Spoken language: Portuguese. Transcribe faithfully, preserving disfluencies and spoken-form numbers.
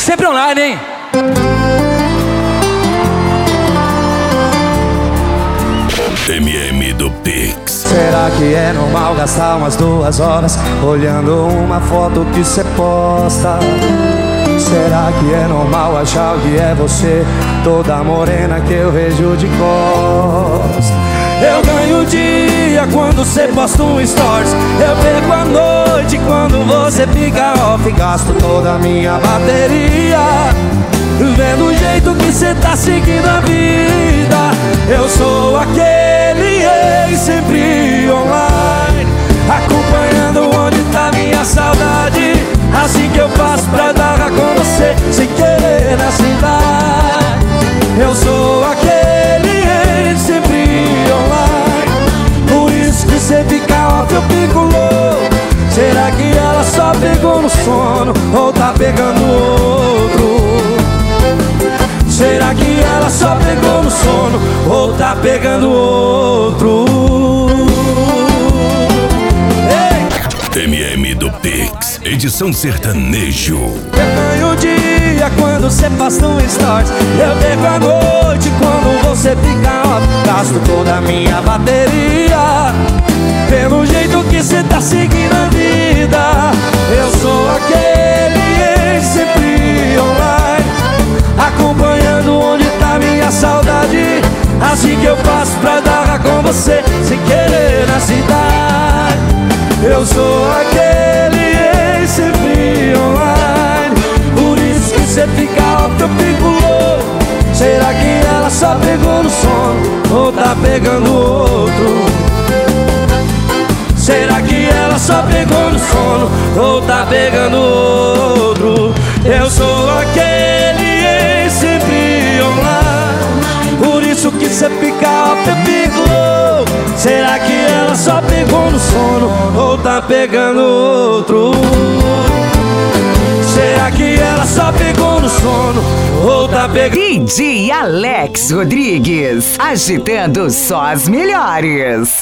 Sempre online, hein? M M do Pix. Será que é normal gastar umas duas horas olhando uma foto que cê posta? Será que é normal achar que é você, toda morena que eu vejo de costas? Eu ganho dia quando cê posta um stories, eu perco a noite quando você fica off. Gasto toda a minha bateria vendo o jeito que cê tá seguindo a vida. Eu sou aquele ex sempre online, acompanhando onde tá minha saudade. Assim que eu faço pra dar com você, sem querer na cidade. Eu sou aquele ex sempre online, por isso que cê fica off, eu fico louco. Será que ela só pegou no sono ou tá pegando outro? Será que ela só pegou no sono ou tá pegando outro? Ei! M M do Pix, edição sertanejo. Eu ganho dia quando cê posta um stories, eu perco a noite quando você fica off. Gasto toda a minha bateria pelo jeito que cê tá seguindo a vida. Eu sou aquele ex sempre online, acompanhando onde tá minha saudade. Assim que eu faço pra dar com você, sem querer na cidade. Eu sou aquele ex sempre online, por isso que cê fica off, eu fico louco. Será que ela só pegou no sono ou tá pegando outro? Será que ela só pegou no sono ou tá pegando outro? Eu sou aquele ex sempre online, por isso que cê fica off, eu fico louco. Será que ela só pegou no sono ou tá pegando outro? Será que ela só pegou no sono ou tá pegando... D J Alex Rodrigues, agitando só as melhores.